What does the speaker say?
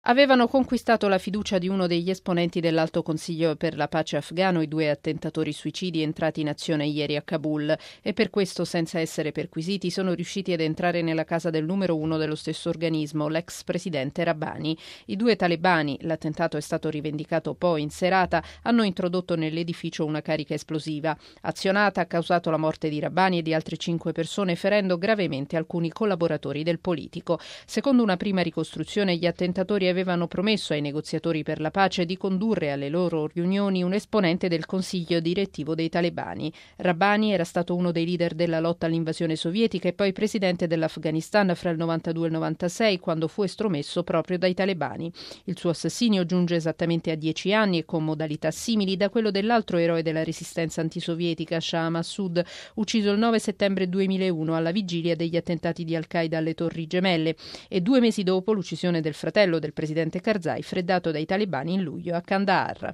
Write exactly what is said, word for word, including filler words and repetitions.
Avevano conquistato la fiducia di uno degli esponenti dell'Alto Consiglio per la pace afghano i due attentatori suicidi entrati in azione ieri a Kabul e per questo, senza essere perquisiti, sono riusciti ad entrare nella casa del numero uno dello stesso organismo, l'ex presidente Rabbani. I due talebani, l'attentato è stato rivendicato poi in serata, hanno introdotto nell'edificio una carica esplosiva. Azionata ha causato la morte di Rabbani e di altre cinque persone, ferendo gravemente alcuni collaboratori del politico. Secondo una prima ricostruzione, gli attentatori avevano promesso ai negoziatori per la pace di condurre alle loro riunioni un esponente del consiglio direttivo dei talebani. Rabbani era stato uno dei leader della lotta all'invasione sovietica e poi presidente dell'Afghanistan fra il novantadue e il novantasei, quando fu estromesso proprio dai talebani. Il suo assassinio giunge esattamente a dieci anni e con modalità simili da quello dell'altro eroe della resistenza antisovietica, Shah Massoud, ucciso il nove settembre duemilauno alla vigilia degli attentati di Al-Qaeda alle Torri Gemelle, e due mesi dopo l'uccisione del fratello del presidente Karzai, freddato dai talebani in luglio a Kandahar.